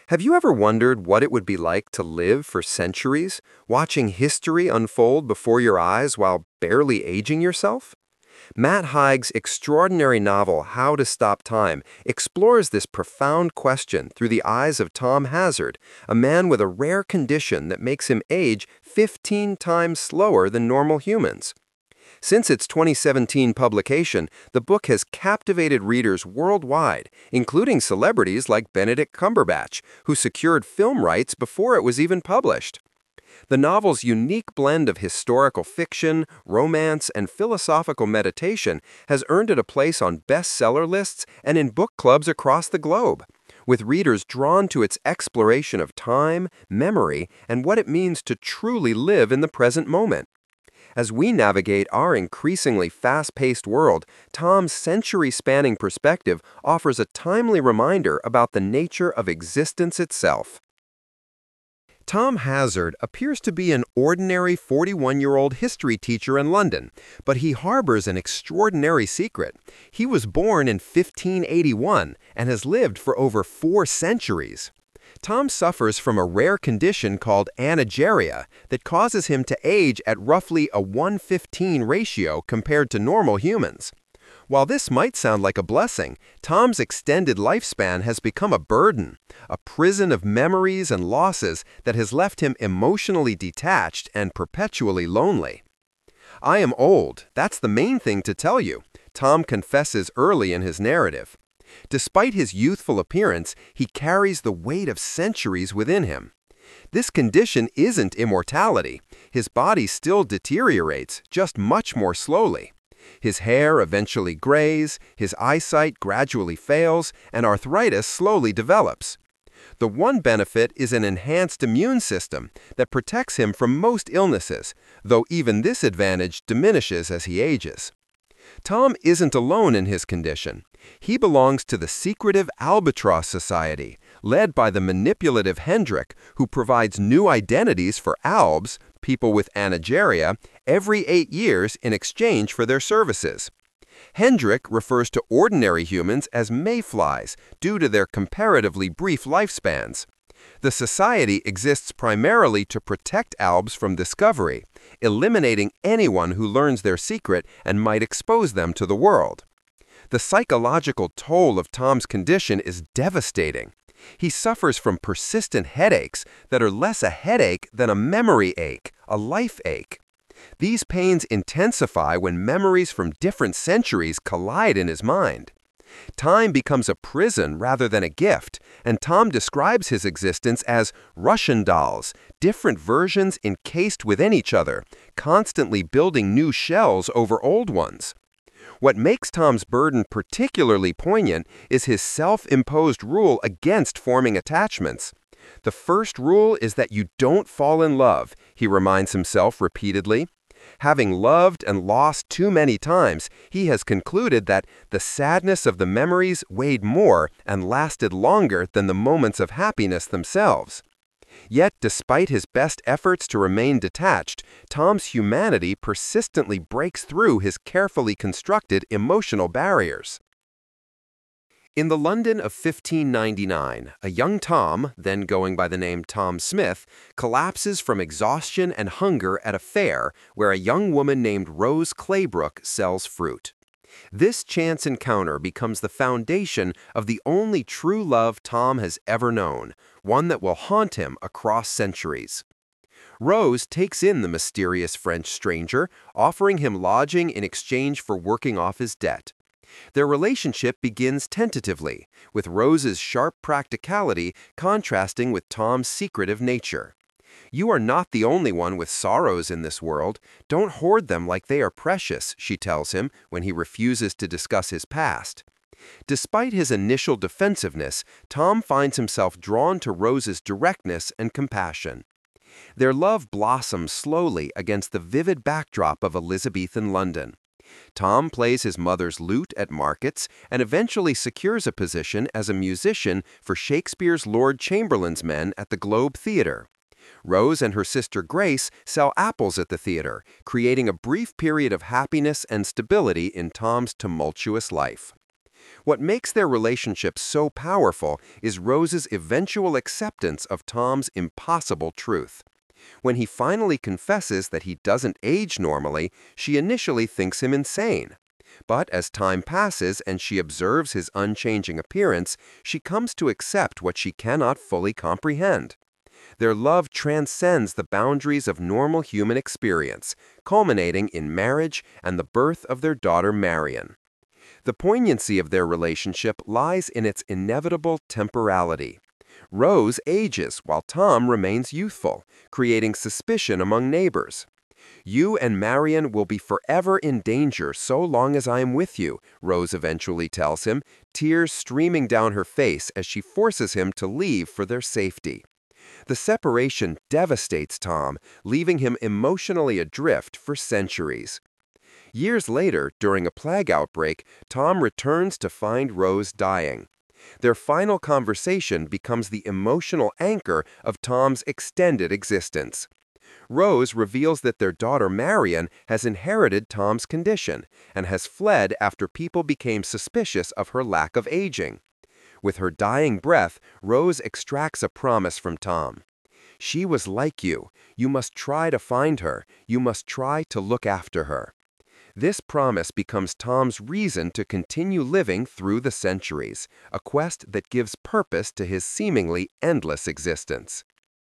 Have you ever wondered what it would be like to live for centuries, watching history unfold before your eyes while barely aging yourself? Matt Haig's extraordinary novel, How to Stop Time, explores this profound question through the eyes of Tom Hazard, a man with a rare condition that makes him age 15 times slower than normal humans. Since its 2017 publication, the book has captivated readers worldwide, including celebrities like Benedict Cumberbatch, who secured film rights before it was even published. The novel's unique blend of historical fiction, romance, and philosophical meditation has earned it a place on bestseller lists and in book clubs across the globe, with readers drawn to its exploration of time, memory, and what it means to truly live in the present moment. As we navigate our increasingly fast-paced world, Tom's century-spanning perspective offers a timely reminder about the nature of existence itself. Tom Hazard appears to be an ordinary 41-year-old history teacher in London, but he harbors an extraordinary secret. He was born in 1581 and has lived for over 4 centuries. Tom suffers from a rare condition called anageria that causes him to age at roughly a 1:15 ratio compared to normal humans. While this might sound like a blessing, Tom's extended lifespan has become a burden, a prison of memories and losses that has left him emotionally detached and perpetually lonely. "I am old, that's the main thing to tell you," Tom confesses early in his narrative. Despite his youthful appearance, he carries the weight of centuries within him. This condition isn't immortality. His body still deteriorates, just much more slowly. His hair eventually grays, his eyesight gradually fails, and arthritis slowly develops. The one benefit is an enhanced immune system that protects him from most illnesses, though even this advantage diminishes as he ages. Tom isn't alone in his condition. He belongs to the secretive Albatross Society, led by the manipulative Hendrik, who provides new identities for albs, people with anageria, every 8 years in exchange for their services. Hendrik refers to ordinary humans as mayflies due to their comparatively brief lifespans. The society exists primarily to protect albs from discovery, eliminating anyone who learns their secret and might expose them to the world. The psychological toll of Tom's condition is devastating. He suffers from persistent headaches that are less a headache than a memory ache, a life ache. These pains intensify when memories from different centuries collide in his mind. Time becomes a prison rather than a gift, and Tom describes his existence as Russian dolls, different versions encased within each other, constantly building new shells over old ones. What makes Tom's burden particularly poignant is his self-imposed rule against forming attachments. The first rule is that you don't fall in love, he reminds himself repeatedly. Having loved and lost too many times, he has concluded that the sadness of the memories weighed more and lasted longer than the moments of happiness themselves. Yet, despite his best efforts to remain detached, Tom's humanity persistently breaks through his carefully constructed emotional barriers. In the London of 1599, a young Tom, then going by the name Tom Smith, collapses from exhaustion and hunger at a fair where a young woman named Rose Claybrook sells fruit. This chance encounter becomes the foundation of the only true love Tom has ever known, one that will haunt him across centuries. Rose takes in the mysterious French stranger, offering him lodging in exchange for working off his debt. Their relationship begins tentatively, with Rose's sharp practicality contrasting with Tom's secretive nature. "You are not the only one with sorrows in this world. Don't hoard them like they are precious," she tells him when he refuses to discuss his past. Despite his initial defensiveness, Tom finds himself drawn to Rose's directness and compassion. Their love blossoms slowly against the vivid backdrop of Elizabethan London. Tom plays his mother's lute at markets and eventually secures a position as a musician for Shakespeare's Lord Chamberlain's men at the Globe Theatre. Rose and her sister Grace sell apples at the theater, creating a brief period of happiness and stability in Tom's tumultuous life. What makes their relationship so powerful is Rose's eventual acceptance of Tom's impossible truth. When he finally confesses that he doesn't age normally, she initially thinks him insane. But as time passes and she observes his unchanging appearance, she comes to accept what she cannot fully comprehend. Their love transcends the boundaries of normal human experience, culminating in marriage and the birth of their daughter Marion. The poignancy of their relationship lies in its inevitable temporality. Rose ages while Tom remains youthful, creating suspicion among neighbors. "You and Marion will be forever in danger so long as I am with you," Rose eventually tells him, tears streaming down her face as she forces him to leave for their safety. The separation devastates Tom, leaving him emotionally adrift for centuries. Years later, during a plague outbreak, Tom returns to find Rose dying. Their final conversation becomes the emotional anchor of Tom's extended existence. Rose reveals that their daughter Marion has inherited Tom's condition and has fled after people became suspicious of her lack of aging. With her dying breath, Rose extracts a promise from Tom. "She was like you. You must try to find her. You must try to look after her." This promise becomes Tom's reason to continue living through the centuries, a quest that gives purpose to his seemingly endless existence.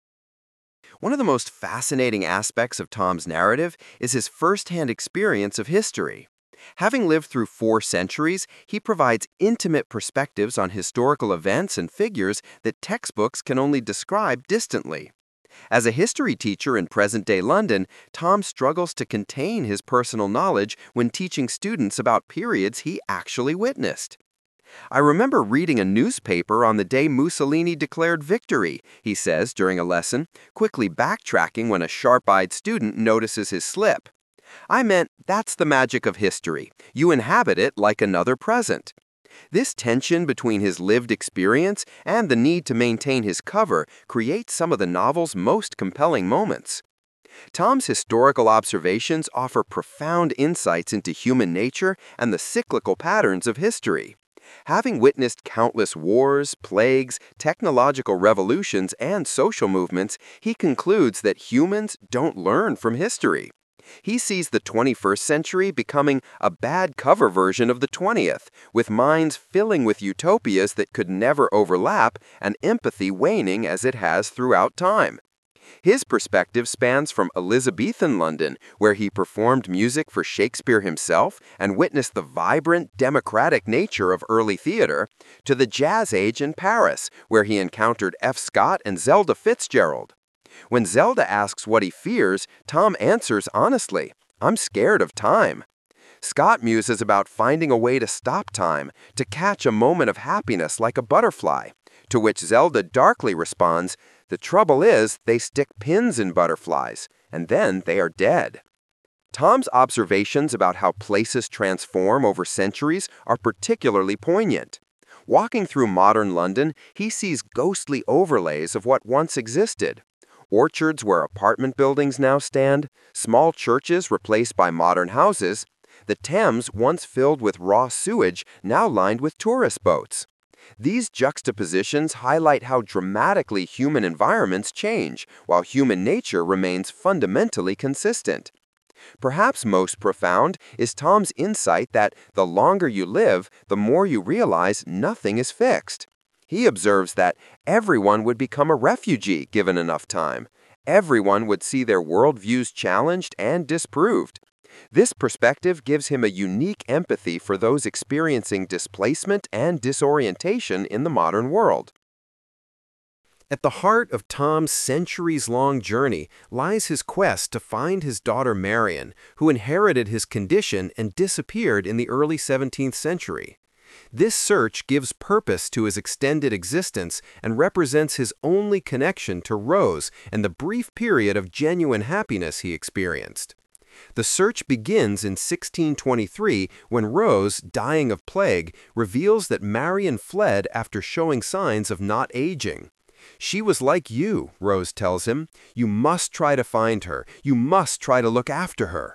One of the most fascinating aspects of Tom's narrative is his first-hand experience of history. Having lived through 4 centuries, he provides intimate perspectives on historical events and figures that textbooks can only describe distantly. As a history teacher in present-day London, Tom struggles to contain his personal knowledge when teaching students about periods he actually witnessed. "I remember reading a newspaper on the day Mussolini declared victory," he says during a lesson, quickly backtracking when a sharp-eyed student notices his slip. "I meant that's the magic of history. You inhabit it like another present." This tension between his lived experience and the need to maintain his cover creates some of the novel's most compelling moments. Tom's historical observations offer profound insights into human nature and the cyclical patterns of history. Having witnessed countless wars, plagues, technological revolutions, and social movements, he concludes that humans don't learn from history. He sees the 21st century becoming a bad cover version of the 20th, with minds filling with utopias that could never overlap and empathy waning as it has throughout time. His perspective spans from Elizabethan London, where he performed music for Shakespeare himself and witnessed the vibrant, democratic nature of early theater, to the Jazz Age in Paris, where he encountered F. Scott and Zelda Fitzgerald. When Zelda asks what he fears, Tom answers honestly, "I'm scared of time." Scott muses about finding a way to stop time, to catch a moment of happiness like a butterfly, to which Zelda darkly responds, "The trouble is, they stick pins in butterflies, and then they are dead." Tom's observations about how places transform over centuries are particularly poignant. Walking through modern London, he sees ghostly overlays of what once existed. Orchards where apartment buildings now stand, small churches replaced by modern houses, the Thames once filled with raw sewage now lined with tourist boats. These juxtapositions highlight how dramatically human environments change, while human nature remains fundamentally consistent. Perhaps most profound is Tom's insight that the longer you live, the more you realize nothing is fixed. He observes that everyone would become a refugee given enough time. Everyone would see their worldviews challenged and disproved. This perspective gives him a unique empathy for those experiencing displacement and disorientation in the modern world. At the heart of Tom's centuries-long journey lies his quest to find his daughter Marion, who inherited his condition and disappeared in the early 17th century. This search gives purpose to his extended existence and represents his only connection to Rose and the brief period of genuine happiness he experienced. The search begins in 1623 when Rose, dying of plague, reveals that Marion fled after showing signs of not aging. "She was like you," Rose tells him. "You must try to find her. You must try to look after her."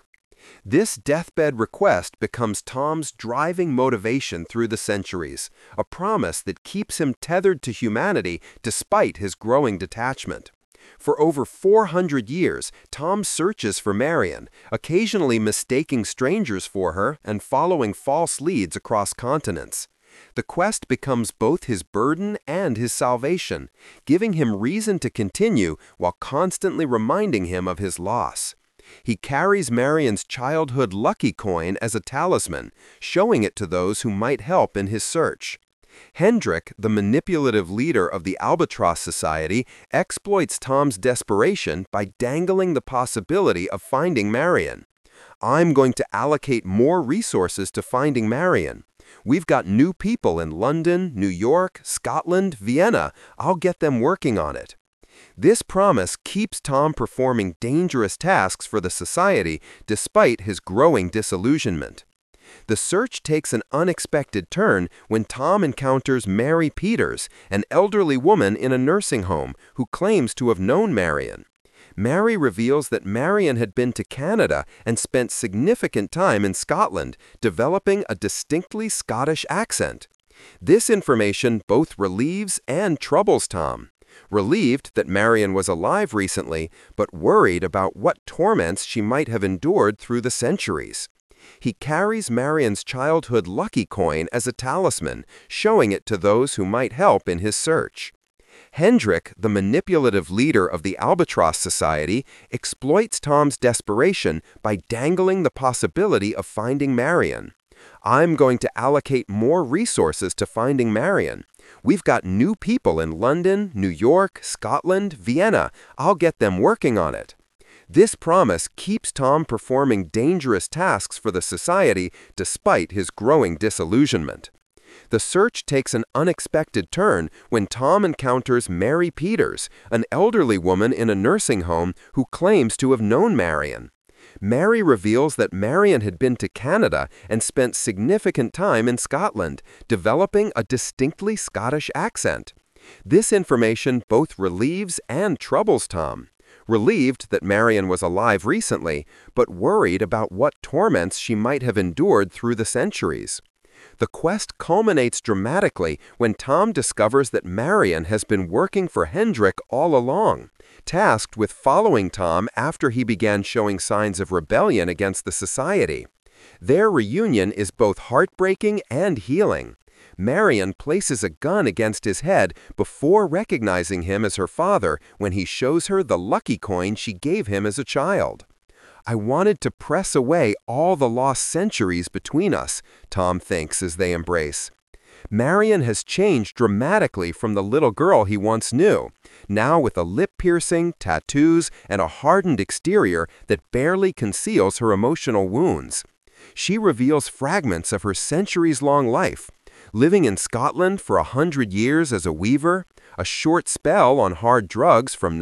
This deathbed request becomes Tom's driving motivation through the centuries, a promise that keeps him tethered to humanity despite his growing detachment. For over 400 years, Tom searches for Marion, occasionally mistaking strangers for her and following false leads across continents. The quest becomes both his burden and his salvation, giving him reason to continue while constantly reminding him of his loss. He carries Marion's childhood lucky coin as a talisman, showing it to those who might help in his search. Hendrik, the manipulative leader of the Albatross Society, exploits Tom's desperation by dangling the possibility of finding Marion. "I'm going to allocate more resources to finding Marion. We've got new people in London, New York, Scotland, Vienna. I'll get them working on it." This promise keeps Tom performing dangerous tasks for the society despite his growing disillusionment. The search takes an unexpected turn when Tom encounters Mary Peters, an elderly woman in a nursing home who claims to have known Marion. Mary reveals that Marion had been to Canada and spent significant time in Scotland, developing a distinctly Scottish accent. This information both relieves and troubles Tom. Relieved that Marion was alive recently, but worried about what torments she might have endured through the centuries. He carries Marion's childhood lucky coin as a talisman, showing it to those who might help in his search. Hendrik, the manipulative leader of the Albatross Society, exploits Tom's desperation by dangling the possibility of finding Marion. "I'm going to allocate more resources to finding Marion. We've got new people in London, New York, Scotland, Vienna. I'll get them working on it." This promise keeps Tom performing dangerous tasks for the society despite his growing disillusionment. The search takes an unexpected turn when Tom encounters Mary Peters, an elderly woman in a nursing home who claims to have known Marion. Mary reveals that Marion had been to Canada and spent significant time in Scotland, developing a distinctly Scottish accent. This information both relieves and troubles Tom. Relieved that Marion was alive recently, but worried about what torments she might have endured through the centuries. The quest culminates dramatically when Tom discovers that Marion has been working for Hendrik all along, tasked with following Tom after he began showing signs of rebellion against the society. Their reunion is both heartbreaking and healing. Marion places a gun against his head before recognizing him as her father when he shows her the lucky coin she gave him as a child. "I wanted to press away all the lost centuries between us," Tom thinks as they embrace. Marion has changed dramatically from the little girl he once knew, now with a lip piercing, tattoos, and a hardened exterior that barely conceals her emotional wounds. She reveals fragments of her centuries-long life, living in Scotland for 100 years as a weaver, a short spell on hard drugs from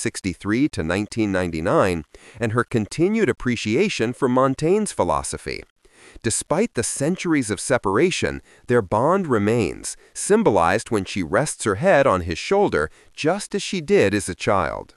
1963 to 1999, and her continued appreciation for Montaigne's philosophy. Despite the centuries of separation, their bond remains, symbolized when she rests her head on his shoulder, just as she did as a child.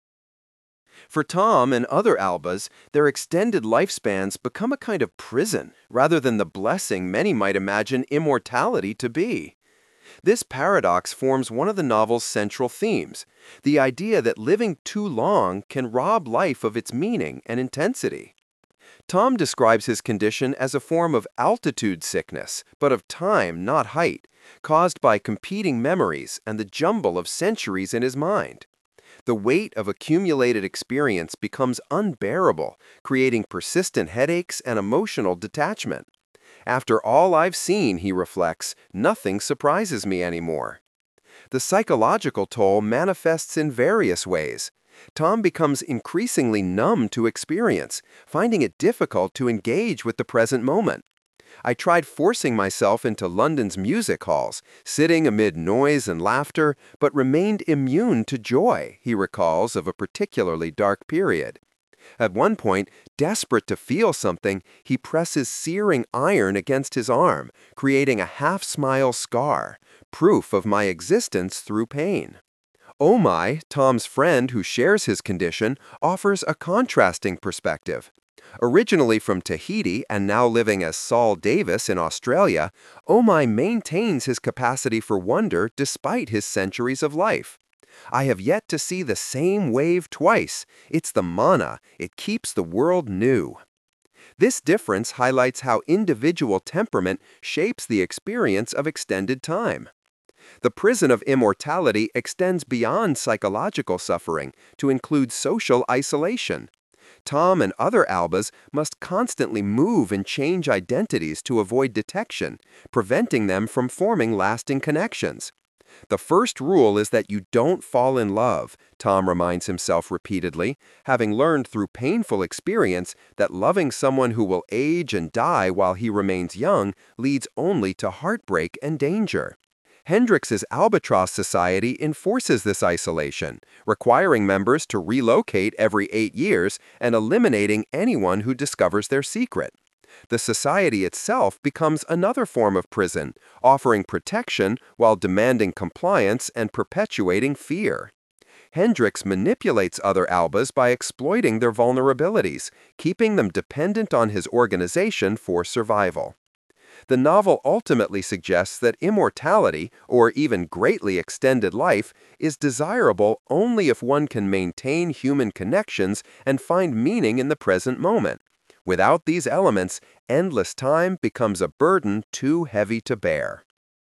For Tom and other Albas, their extended lifespans become a kind of prison, rather than the blessing many might imagine immortality to be. This paradox forms one of the novel's central themes, the idea that living too long can rob life of its meaning and intensity. Tom describes his condition as a form of altitude sickness, but of time, not height, caused by competing memories and the jumble of centuries in his mind. The weight of accumulated experience becomes unbearable, creating persistent headaches and emotional detachment. "After all I've seen," he reflects, "nothing surprises me anymore." The psychological toll manifests in various ways. Tom becomes increasingly numb to experience, finding it difficult to engage with the present moment. "I tried forcing myself into London's music halls, sitting amid noise and laughter, but remained immune to joy," he recalls of a particularly dark period. At one point, desperate to feel something, he presses searing iron against his arm, creating a half-smile scar, proof of my existence through pain. Omai, Tom's friend who shares his condition, offers a contrasting perspective. Originally from Tahiti and now living as Saul Davis in Australia, Omai maintains his capacity for wonder despite his centuries of life. I have yet to see the same wave twice. It's the mana. It keeps the world new. This difference highlights how individual temperament shapes the experience of extended time. The prison of immortality extends beyond psychological suffering to include social isolation. Tom and other Albas must constantly move and change identities to avoid detection, preventing them from forming lasting connections. The first rule is that you don't fall in love, Tom reminds himself repeatedly, having learned through painful experience that loving someone who will age and die while he remains young leads only to heartbreak and danger. Hendrix's Albatross Society enforces this isolation, requiring members to relocate every 8 years and eliminating anyone who discovers their secret. The society itself becomes another form of prison, offering protection while demanding compliance and perpetuating fear. Hendrix manipulates other Albas by exploiting their vulnerabilities, keeping them dependent on his organization for survival. The novel ultimately suggests that immortality, or even greatly extended life, is desirable only if one can maintain human connections and find meaning in the present moment. Without these elements, endless time becomes a burden too heavy to bear.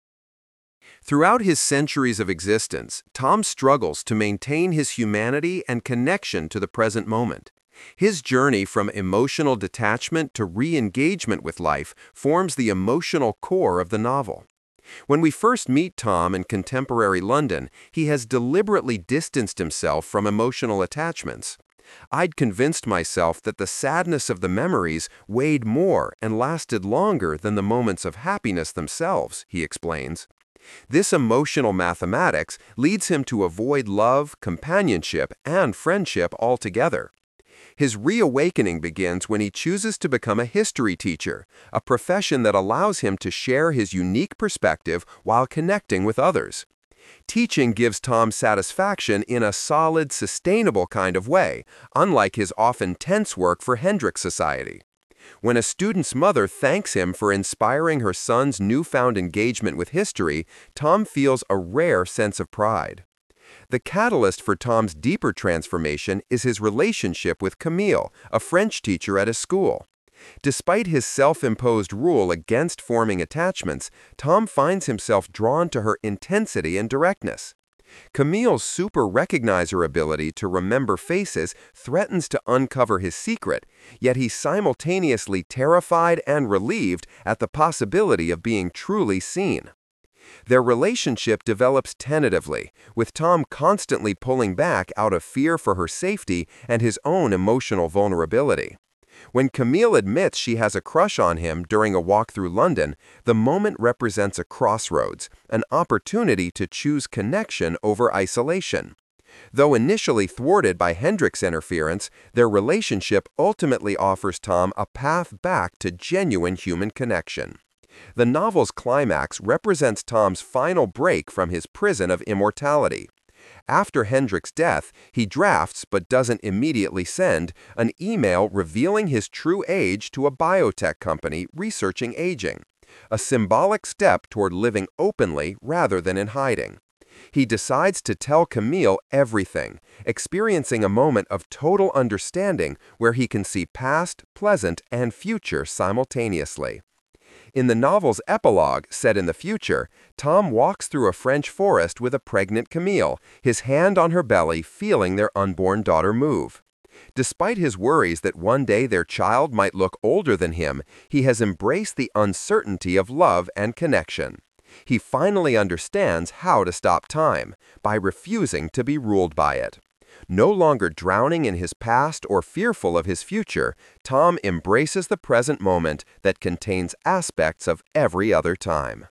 Throughout his centuries of existence, Tom struggles to maintain his humanity and connection to the present moment. His journey from emotional detachment to re-engagement with life forms the emotional core of the novel. When we first meet Tom in contemporary London, he has deliberately distanced himself from emotional attachments. I'd convinced myself that the sadness of the memories weighed more and lasted longer than the moments of happiness themselves, he explains. This emotional mathematics leads him to avoid love, companionship, and friendship altogether. His reawakening begins when he chooses to become a history teacher, a profession that allows him to share his unique perspective while connecting with others. Teaching gives Tom satisfaction in a solid, sustainable kind of way, unlike his often tense work for Hendrix Society. When a student's mother thanks him for inspiring her son's newfound engagement with history, Tom feels a rare sense of pride. The catalyst for Tom's deeper transformation is his relationship with Camille, a French teacher at his school. Despite his self-imposed rule against forming attachments, Tom finds himself drawn to her intensity and directness. Camille's super-recognizer ability to remember faces threatens to uncover his secret, yet he's simultaneously terrified and relieved at the possibility of being truly seen. Their relationship develops tentatively, with Tom constantly pulling back out of fear for her safety and his own emotional vulnerability. When Camille admits she has a crush on him during a walk through London, the moment represents a crossroads, an opportunity to choose connection over isolation. Though initially thwarted by Hendrix interference, their relationship ultimately offers Tom a path back to genuine human connection. The novel's climax represents Tom's final break from his prison of immortality. After Hendrix's death, he drafts, but doesn't immediately send, an email revealing his true age to a biotech company researching aging, a symbolic step toward living openly rather than in hiding. He decides to tell Camille everything, experiencing a moment of total understanding where he can see past, present, and future simultaneously. In the novel's epilogue, set in the future, Tom walks through a French forest with a pregnant Camille, his hand on her belly feeling their unborn daughter move. Despite his worries that one day their child might look older than him, he has embraced the uncertainty of love and connection. He finally understands how to stop time, by refusing to be ruled by it. No longer drowning in his past or fearful of his future, Tom embraces the present moment that contains aspects of every other time.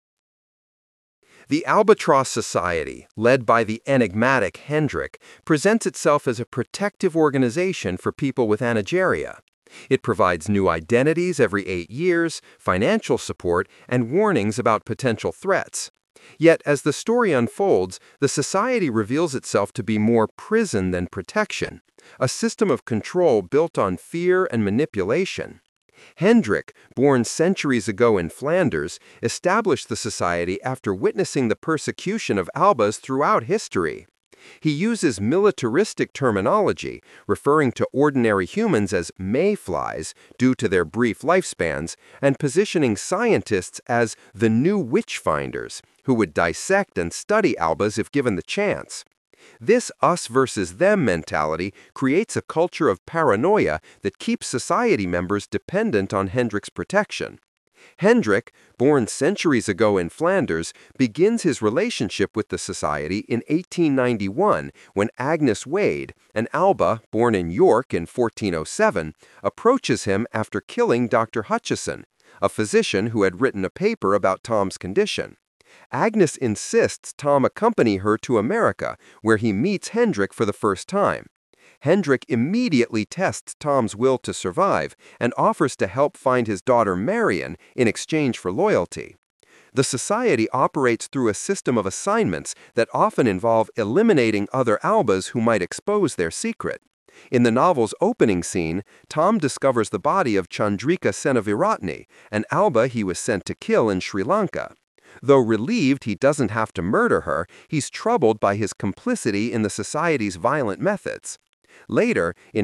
The Albatross Society, led by the enigmatic Hendrix, presents itself as a protective organization for people with anageria. It provides new identities every 8 years, financial support, and warnings about potential threats. Yet, as the story unfolds, the society reveals itself to be more prison than protection. a system of control built on fear and manipulation. Hendrik, born centuries ago in Flanders, established the society after witnessing the persecution of Albas throughout history. He uses militaristic terminology, referring to ordinary humans as mayflies due to their brief lifespans, and positioning scientists as the new witch-finders, who would dissect and study Albas if given the chance. This us versus them mentality creates a culture of paranoia that keeps society members dependent on Hendrik's protection. Hendrik, born centuries ago in Flanders, begins his relationship with the society in 1891 when Agnes Wade, an Alba born in York in 1407, approaches him after killing Dr. Hutchison, a physician who had written a paper about Tom's condition. Agnes insists Tom accompany her to America, where he meets Hendrik for the first time. Hendrik immediately tests Tom's will to survive and offers to help find his daughter Marion in exchange for loyalty. The society operates through a system of assignments that often involve eliminating other Albas who might expose their secret. In the novel's opening scene, Tom discovers the body of Chandrika Senaviratne, an Alba he was sent to kill in Sri Lanka. Though relieved he doesn't have to murder her, he's troubled by his complicity in the society's violent methods. Later, in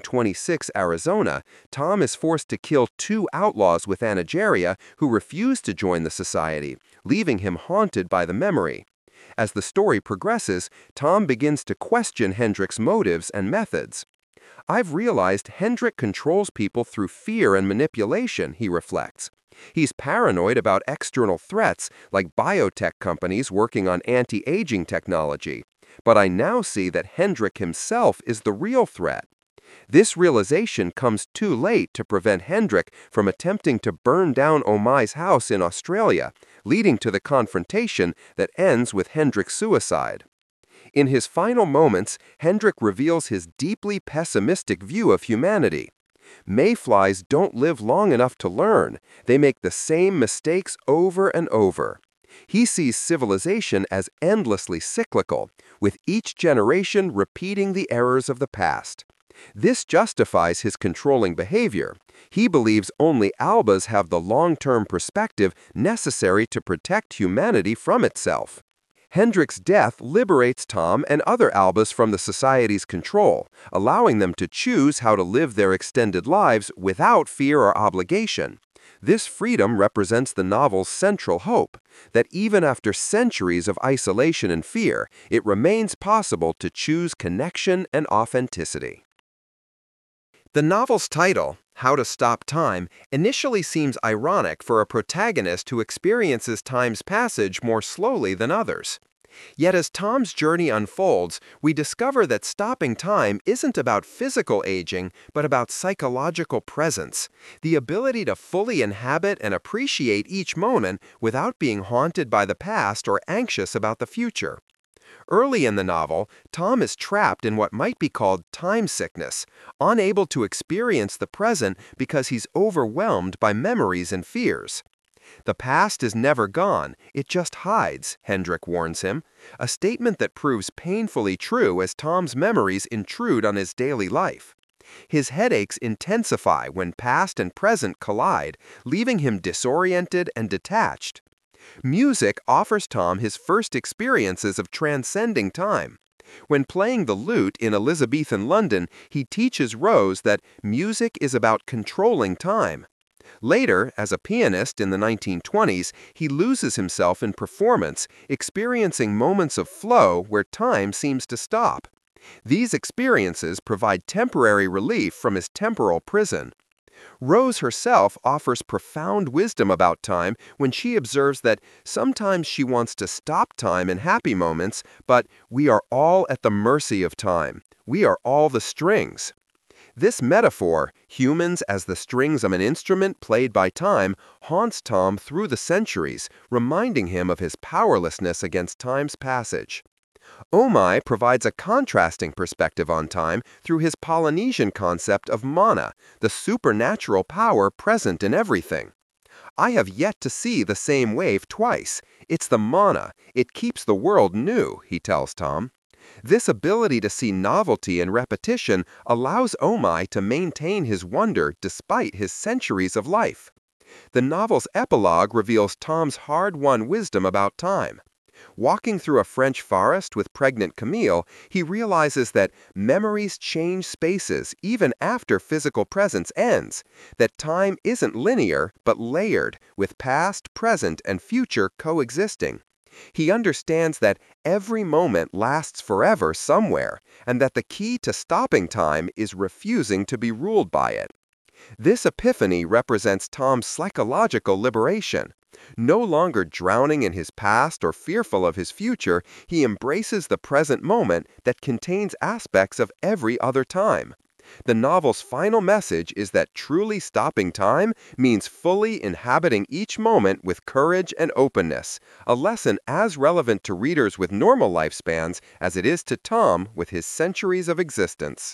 1926 Arizona, Tom is forced to kill 2 outlaws with Anageria who refuse to join the society, leaving him haunted by the memory. As the story progresses, Tom begins to question Hendrik's motives and methods. "I've realized Hendrik controls people through fear and manipulation," he reflects. He's paranoid about external threats like biotech companies working on anti-aging technology. But I now see that Hendrik himself is the real threat. This realization comes too late to prevent Hendrik from attempting to burn down Omai's house in Australia, leading to the confrontation that ends with Hendrik's suicide. In his final moments, Hendrik reveals his deeply pessimistic view of humanity. Mayflies don't live long enough to learn. They make the same mistakes over and over. He sees civilization as endlessly cyclical, with each generation repeating the errors of the past. This justifies his controlling behavior. He believes only Albas have the long-term perspective necessary to protect humanity from itself. Hendrik's death liberates Tom and other Albas from the society's control, allowing them to choose how to live their extended lives without fear or obligation. This freedom represents the novel's central hope, that even after centuries of isolation and fear, it remains possible to choose connection and authenticity. The novel's title, How to Stop Time, initially seems ironic for a protagonist who experiences time's passage more slowly than others. Yet as Tom's journey unfolds, we discover that stopping time isn't about physical aging, but about psychological presence, the ability to fully inhabit and appreciate each moment without being haunted by the past or anxious about the future. Early in the novel, Tom is trapped in what might be called time sickness, unable to experience the present because he's overwhelmed by memories and fears. The past is never gone, it just hides, Hendrik warns him, a statement that proves painfully true as Tom's memories intrude on his daily life. His headaches intensify when past and present collide, leaving him disoriented and detached. Music offers Tom his first experiences of transcending time. When playing the lute in Elizabethan London, he teaches Rose that music is about controlling time. Later, as a pianist in the 1920s, he loses himself in performance, experiencing moments of flow where time seems to stop. These experiences provide temporary relief from his temporal prison. Rose herself offers profound wisdom about time when she observes that sometimes she wants to stop time in happy moments, but we are all at the mercy of time. We are all the strings. This metaphor, humans as the strings of an instrument played by time, haunts Tom through the centuries, reminding him of his powerlessness against time's passage. Omai provides a contrasting perspective on time through his Polynesian concept of mana, the supernatural power present in everything. "I have yet to see the same wave twice. It's the mana. It keeps the world new," he tells Tom. This ability to see novelty and repetition allows Omai to maintain his wonder despite his centuries of life. The novel's epilogue reveals Tom's hard-won wisdom about time. Walking through a French forest with pregnant Camille, he realizes that memories change spaces even after physical presence ends, that time isn't linear but layered, with past, present, and future coexisting. He understands that every moment lasts forever somewhere, and that the key to stopping time is refusing to be ruled by it. This epiphany represents Tom's psychological liberation. No longer drowning in his past or fearful of his future, he embraces the present moment that contains aspects of every other time. The novel's final message is that truly stopping time means fully inhabiting each moment with courage and openness, a lesson as relevant to readers with normal lifespans as it is to Tom with his centuries of existence.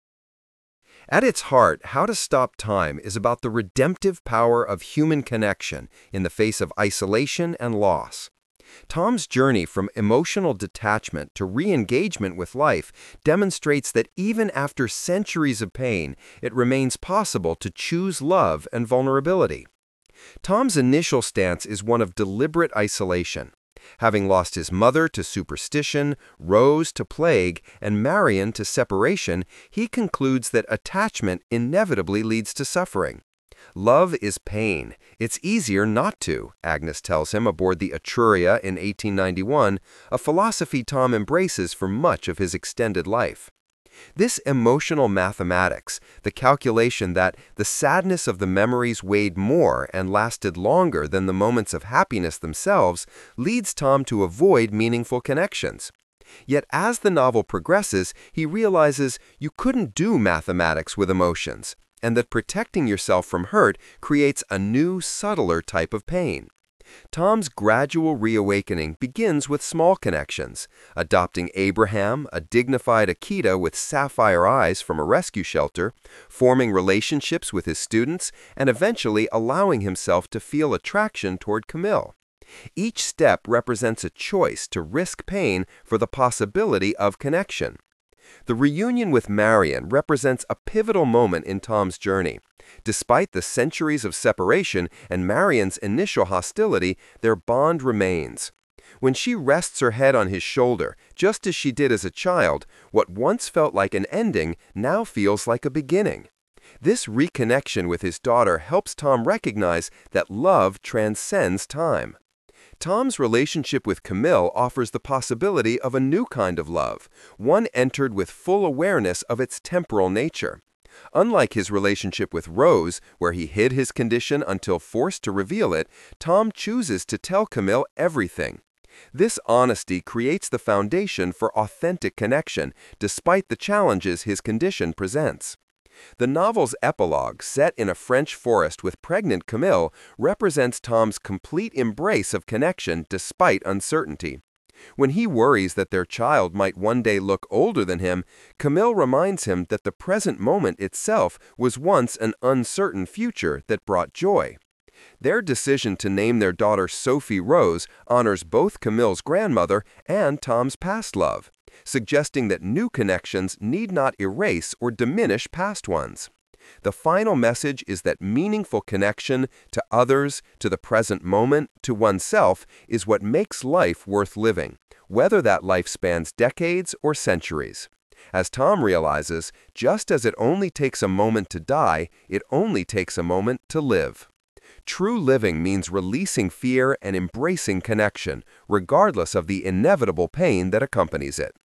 At its heart, How to Stop Time is about the redemptive power of human connection in the face of isolation and loss. Tom's journey from emotional detachment to re-engagement with life demonstrates that even after centuries of pain, it remains possible to choose love and vulnerability. Tom's initial stance is one of deliberate isolation. Having lost his mother to superstition, Rose to plague, and Marion to separation, he concludes that attachment inevitably leads to suffering. Love is pain. It's easier not to, Agnes tells him aboard the Etruria in 1891, a philosophy Tom embraces for much of his extended life. This emotional mathematics, the calculation that the sadness of the memories weighed more and lasted longer than the moments of happiness themselves, leads Tom to avoid meaningful connections. Yet as the novel progresses, he realizes you couldn't do mathematics with emotions, and that protecting yourself from hurt creates a new, subtler type of pain. Tom's gradual reawakening begins with small connections, adopting Abraham, a dignified Akita with sapphire eyes from a rescue shelter, forming relationships with his students, and eventually allowing himself to feel attraction toward Camille. Each step represents a choice to risk pain for the possibility of connection. The reunion with Marion represents a pivotal moment in Tom's journey. Despite the centuries of separation and Marion's initial hostility, their bond remains. When she rests her head on his shoulder, just as she did as a child, what once felt like an ending now feels like a beginning. This reconnection with his daughter helps Tom recognize that love transcends time. Tom's relationship with Camille offers the possibility of a new kind of love, one entered with full awareness of its temporal nature. Unlike his relationship with Rose, where he hid his condition until forced to reveal it, Tom chooses to tell Camille everything. This honesty creates the foundation for authentic connection, despite the challenges his condition presents. The novel's epilogue, set in a French forest with pregnant Camille, represents Tom's complete embrace of connection despite uncertainty. When he worries that their child might one day look older than him, Camille reminds him that the present moment itself was once an uncertain future that brought joy. Their decision to name their daughter Sophie Rose honors both Camille's grandmother and Tom's past love, suggesting that new connections need not erase or diminish past ones. The final message is that meaningful connection to others, to the present moment, to oneself is what makes life worth living, whether that life spans decades or centuries. As Tom realizes, just as it only takes a moment to die, it only takes a moment to live. True living means releasing fear and embracing connection, regardless of the inevitable pain that accompanies it.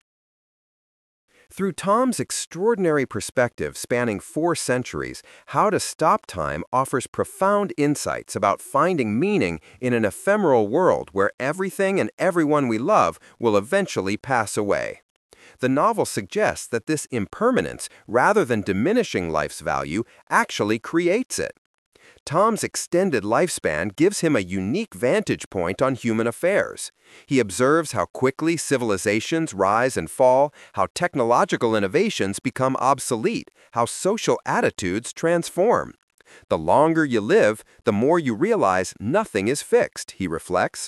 Through Tom's extraordinary perspective spanning 4 centuries, How to Stop Time offers profound insights about finding meaning in an ephemeral world where everything and everyone we love will eventually pass away. The novel suggests that this impermanence, rather than diminishing life's value, actually creates it. Tom's extended lifespan gives him a unique vantage point on human affairs. He observes how quickly civilizations rise and fall, how technological innovations become obsolete, how social attitudes transform. The longer you live, the more you realize nothing is fixed, he reflects.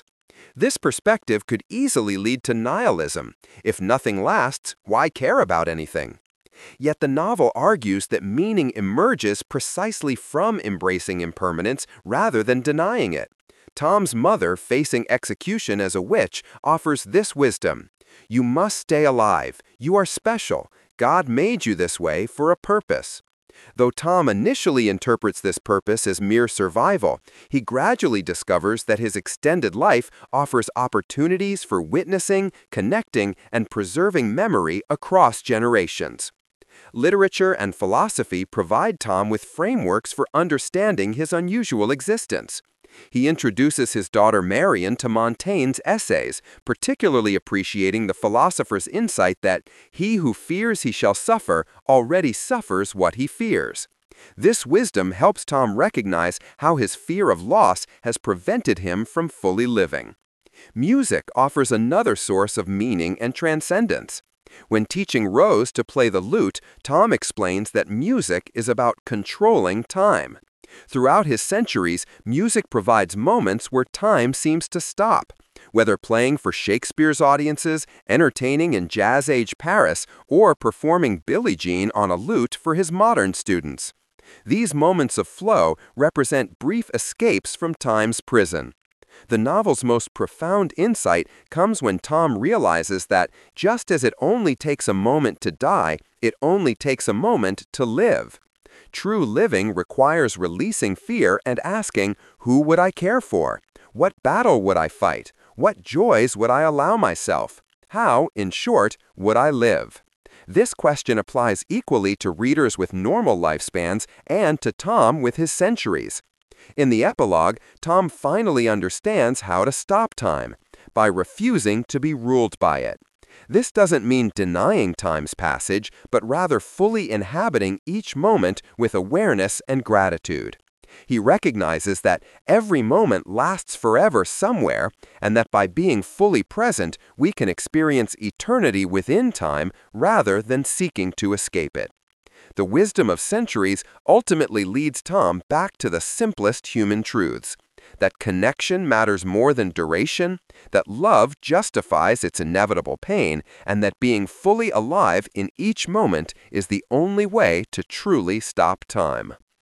This perspective could easily lead to nihilism. If nothing lasts, why care about anything? Yet the novel argues that meaning emerges precisely from embracing impermanence rather than denying it. Tom's mother, facing execution as a witch, offers this wisdom: "You must stay alive. You are special. God made you this way for a purpose." Though Tom initially interprets this purpose as mere survival, he gradually discovers that his extended life offers opportunities for witnessing, connecting, and preserving memory across generations. Literature and philosophy provide Tom with frameworks for understanding his unusual existence. He introduces his daughter Marion to Montaigne's essays, particularly appreciating the philosopher's insight that he who fears he shall suffer already suffers what he fears. This wisdom helps Tom recognize how his fear of loss has prevented him from fully living. Music offers another source of meaning and transcendence. When teaching Rose to play the lute, Tom explains that music is about controlling time. Throughout his centuries, music provides moments where time seems to stop. Whether playing for Shakespeare's audiences, entertaining in Jazz-Age Paris, or performing Billie Jean on a lute for his modern students. These moments of flow represent brief escapes from time's prison. The novel's most profound insight comes when Tom realizes that just as it only takes a moment to die, it only takes a moment to live. True living requires releasing fear and asking, who would I care for? What battle would I fight? What joys would I allow myself? How, in short, would I live? This question applies equally to readers with normal lifespans and to Tom with his centuries. In the epilogue, Tom finally understands how to stop time, by refusing to be ruled by it. This doesn't mean denying time's passage, but rather fully inhabiting each moment with awareness and gratitude. He recognizes that every moment lasts forever somewhere, and that by being fully present, we can experience eternity within time rather than seeking to escape it. The wisdom of centuries ultimately leads Tom back to the simplest human truths: that connection matters more than duration, that love justifies its inevitable pain, and that being fully alive in each moment is the only way to truly stop time.